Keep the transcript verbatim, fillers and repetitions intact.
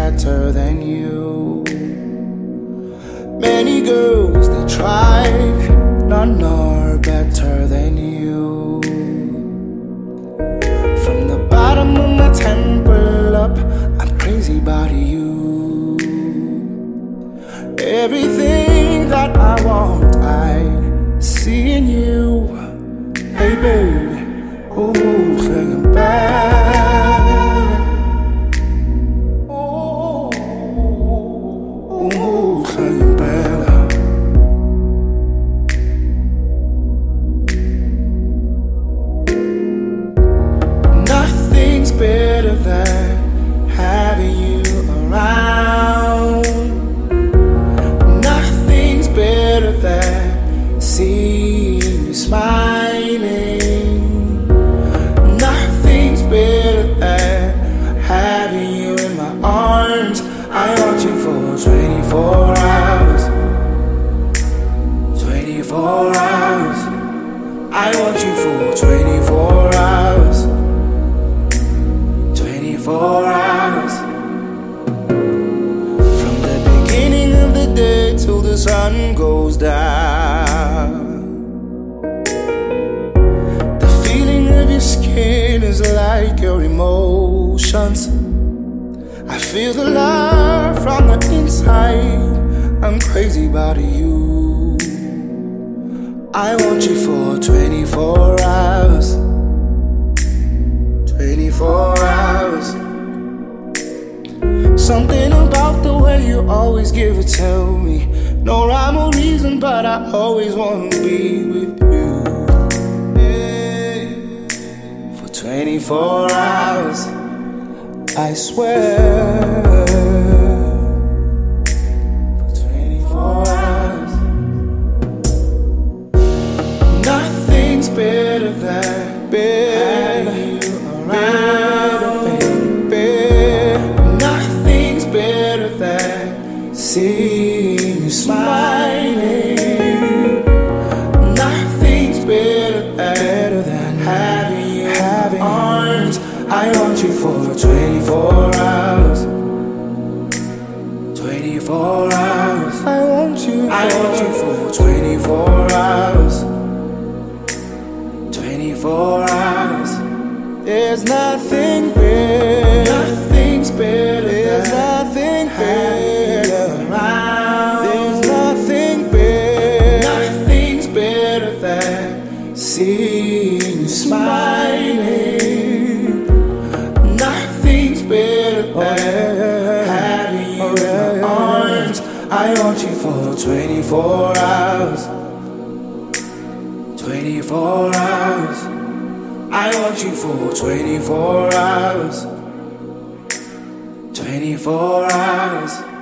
better than you. Many girls they tried, none are better than you. From the bottom of my temple up, I'm crazy about you. Everything that I want, I see in you. Hey baby, oh, singing back. Oh, oh, singing back. Nothing's better than having you around. Nothing's better than seeing you smiling. Nothing's better than having you in my arms. I want you for twenty-four hours. twenty-four hours. I want you for twenty-four hours. twenty-four hours. From the beginning of the day till the sun goes down. The feeling of your skin is like your emotions. I feel the love from the inside. I'm crazy about you. I want you for twenty-four hours. twenty-four hours. Something about the way you always give it to me. No rhyme or reason, but I always wanna be with you. Yeah. For twenty-four hours, I swear. For twenty-four hours. Nothing's better than better you around, baby. Nothing's better than seeing you smiling. Nothing's better, better than having you having arms. I want you for twenty-four hours. twenty-four hours. I want you. I want you for twenty-four hours. twenty-four hours. There's nothing better. Nothing's better. There's nothing better around. There's nothing better. Nothing's better than seeing you smiling. Nothing's better than having you in my arms. I want you for twenty-four hours. twenty-four hours. I want you for twenty-four hours. twenty-four hours.